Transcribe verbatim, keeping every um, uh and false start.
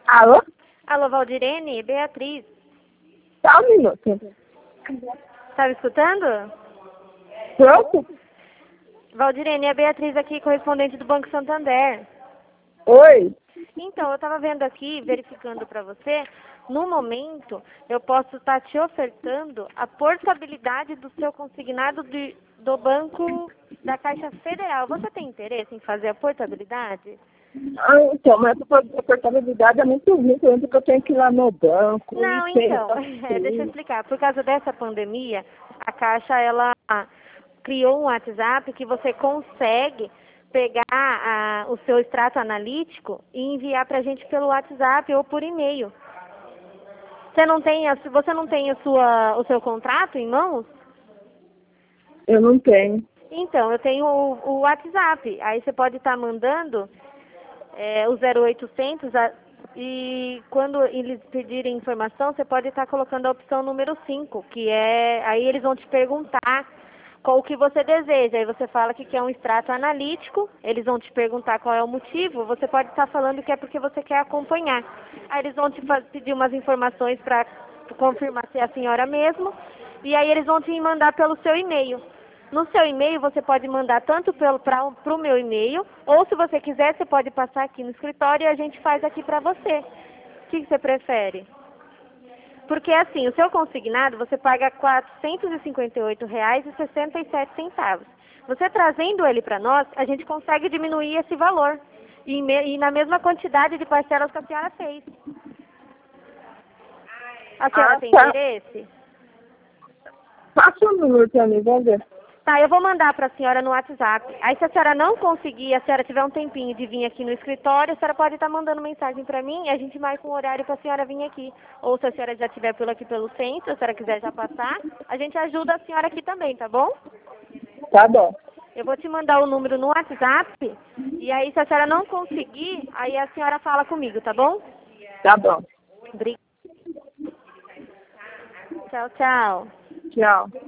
Alô? Alô, Valdirene, Beatriz. Só um minuto. Tá me escutando? Pronto? Valdirene, é a Beatriz aqui, correspondente do Banco Santander. Oi. Então, eu estava vendo aqui, verificando para você, no momento, eu posso estar te ofertando a portabilidade do seu consignado de, do Banco da Caixa Federal. Você tem interesse em fazer a portabilidade? Ah, então, mas a portabilidade é muito ruim, por exemplo, que eu tenho que ir lá no banco. Não, E tem, então, é, deixa eu explicar. Por causa dessa pandemia, a Caixa, ela criou um WhatsApp que você consegue pegar a, o seu extrato analítico e enviar para a gente pelo WhatsApp ou por e-mail. Você não tem, a, você não tem a sua, o seu contrato em mãos? eu não tenho. Então, eu tenho o, o WhatsApp. Aí você pode estar mandando é, o zero oitocentos a, e quando eles pedirem informação, você pode estar colocando a opção número cinco, que é, aí eles vão te perguntar qual o que você deseja. Aí você fala que quer um extrato analítico, eles vão te perguntar qual é o motivo, você pode estar falando que é porque você quer acompanhar. Aí eles vão te faz, pedir umas informações para confirmar se é a senhora mesmo, e aí eles vão te mandar pelo seu e-mail. No seu e-mail, você pode mandar tanto para o meu e-mail, ou se você quiser, você pode passar aqui no escritório e a gente faz aqui para você. O que, que você prefere? Porque assim, o seu consignado, você paga quatrocentos e cinquenta e oito reais e sessenta e sete centavos. Você trazendo ele para nós, a gente consegue diminuir esse valor. E, me, e na mesma quantidade de parcelas que a senhora fez. A senhora Ah, tem tá. interesse? Passa um número pra mim, vamos ver. Tá, eu vou mandar para a senhora no WhatsApp. Aí se a senhora não conseguir, a senhora tiver um tempinho de vir aqui no escritório, a senhora pode estar mandando mensagem para mim e a gente marca um horário para a senhora vir aqui. Ou se a senhora já estiver por aqui pelo centro, se a senhora quiser já passar, a gente ajuda a senhora aqui também, tá bom? Tá bom. Eu vou te mandar o número no WhatsApp e aí se a senhora não conseguir, aí a senhora fala comigo, tá bom? Tá bom. Obrigada. Tchau, tchau. Tchau.